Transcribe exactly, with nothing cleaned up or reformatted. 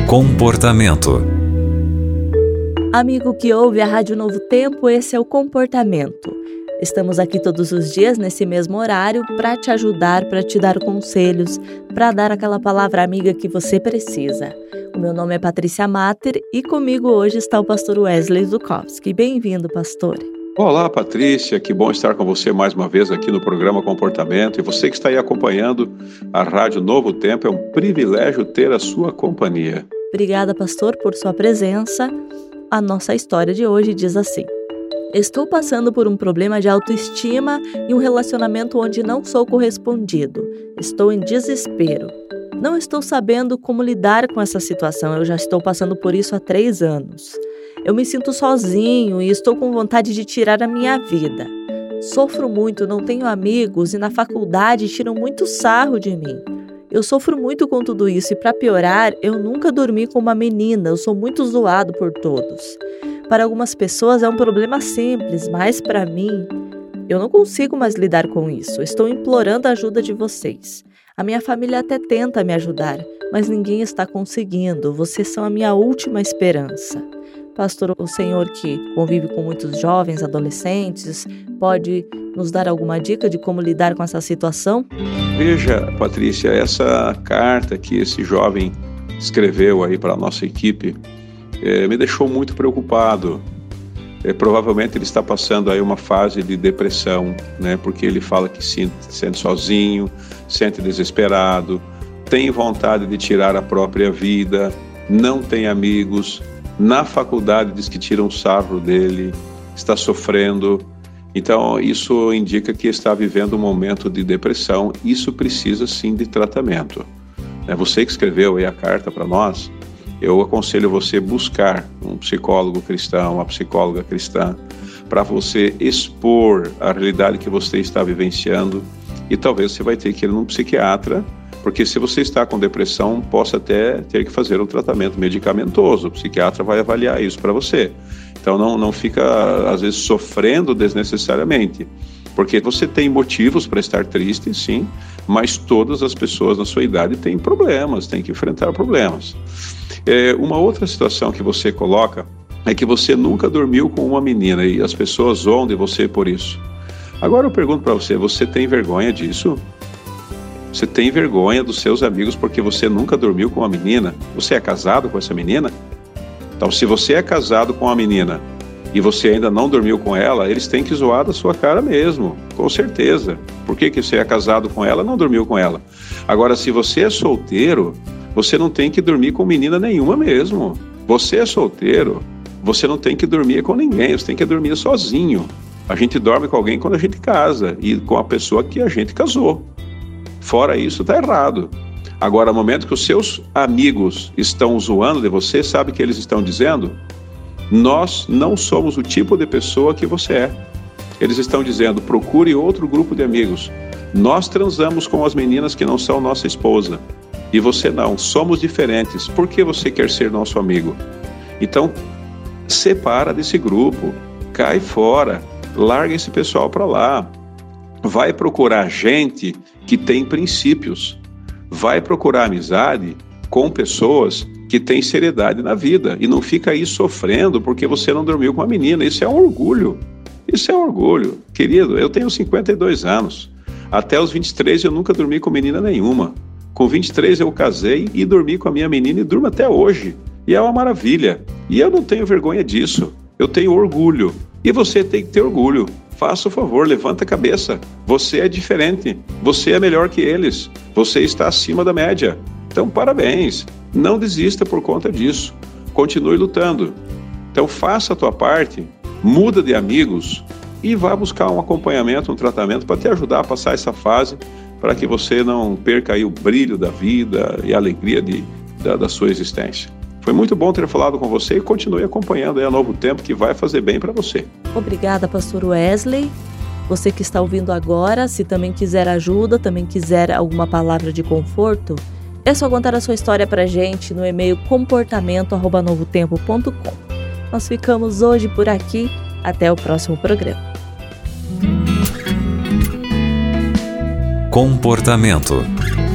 Comportamento. Amigo que ouve a Rádio Novo Tempo, esse é o Comportamento. Estamos aqui todos os dias, nesse mesmo horário, para te ajudar, para te dar conselhos, para dar aquela palavra amiga que você precisa. O meu nome é Patrícia Mater e comigo hoje está o pastor Wesley Zukowski. Bem-vindo, pastor. Olá, Patrícia, que bom estar com você mais uma vez aqui no programa Comportamento. E você que está aí acompanhando a Rádio Novo Tempo, é um privilégio ter a sua companhia. Obrigada, pastor, por sua presença. A nossa história de hoje diz assim: estou passando por um problema de autoestima e um relacionamento onde não sou correspondido. Estou em desespero. Não estou sabendo como lidar com essa situação. Eu já estou passando por isso há três anos. Eu me sinto sozinho e estou com vontade de tirar a minha vida. Sofro muito, não tenho amigos e na faculdade tiram muito sarro de mim. Eu sofro muito com tudo isso e, para piorar, eu nunca dormi com uma menina. Eu sou muito zoado por todos. Para algumas pessoas é um problema simples, mas para mim, eu não consigo mais lidar com isso. Estou implorando a ajuda de vocês. A minha família até tenta me ajudar, mas ninguém está conseguindo. Vocês são a minha última esperança. Pastor, o senhor que convive com muitos jovens, adolescentes, pode nos dar alguma dica de como lidar com essa situação? Veja, Patrícia, essa carta que esse jovem escreveu aí para a nossa equipe é, me deixou muito preocupado. É, provavelmente ele está passando aí uma fase de depressão, né? Porque ele fala que se sente sozinho, sente desesperado, tem vontade de tirar a própria vida, não tem amigos. Na faculdade diz que tiram sarro dele, está sofrendo. Então isso indica que está vivendo um momento de depressão. Isso precisa sim de tratamento. É você que escreveu aí a carta para nós. Eu aconselho você buscar um psicólogo cristão, uma psicóloga cristã, para você expor a realidade que você está vivenciando. E talvez você vai ter que ir num psiquiatra, porque se você está com depressão, possa até ter que fazer um tratamento medicamentoso. O psiquiatra vai avaliar isso para você. Então não, não fica, às vezes, sofrendo desnecessariamente. Porque você tem motivos para estar triste, sim, mas todas as pessoas na sua idade têm problemas, têm que enfrentar problemas. É, uma outra situação que você coloca é que você nunca dormiu com uma menina e as pessoas zoam de você por isso. Agora eu pergunto para você, você tem vergonha disso? Você tem vergonha dos seus amigos porque você nunca dormiu com uma menina? Você é casado com essa menina? Então, se você é casado com uma menina e você ainda não dormiu com ela, eles têm que zoar da sua cara mesmo, com certeza. Por que que você é casado com ela e não dormiu com ela? Agora, se você é solteiro, você não tem que dormir com menina nenhuma mesmo. Você é solteiro, você não tem que dormir com ninguém, você tem que dormir sozinho. A gente dorme com alguém quando a gente casa e com a pessoa que a gente casou. Fora isso, está errado. Agora, no momento que os seus amigos estão zoando de você, sabe o que eles estão dizendo? Nós não somos o tipo de pessoa que você é. Eles estão dizendo, procure outro grupo de amigos. Nós transamos com as meninas que não são nossa esposa. E você não, somos diferentes. Por que você quer ser nosso amigo? Então, separa desse grupo, cai fora, larga esse pessoal para lá. Vai procurar gente que tem princípios. Vai procurar amizade com pessoas que têm seriedade na vida. E não fica aí sofrendo porque você não dormiu com a menina. Isso é um orgulho. Isso é um orgulho. Querido, eu tenho cinquenta e dois anos. Até os vinte e três eu nunca dormi com menina nenhuma. Com vinte e três eu casei e dormi com a minha menina e durmo até hoje. E é uma maravilha. E eu não tenho vergonha disso. Eu tenho orgulho. E você tem que ter orgulho. Faça o favor, levanta a cabeça. Você é diferente. Você é melhor que eles. Você está acima da média. Então, parabéns. Não desista por conta disso. Continue lutando. Então, faça a tua parte, muda de amigos e vá buscar um acompanhamento, um tratamento para te ajudar a passar essa fase, para que você não perca aí o brilho da vida e a alegria de, da, da sua existência. Foi muito bom ter falado com você e continue acompanhando aí a Novo Tempo, que vai fazer bem para você. Obrigada, pastor Wesley. Você que está ouvindo agora, se também quiser ajuda, também quiser alguma palavra de conforto, é só contar a sua história para a gente no e-mail comportamento arroba novotempo ponto com. Nós ficamos hoje por aqui. Até o próximo programa. Comportamento.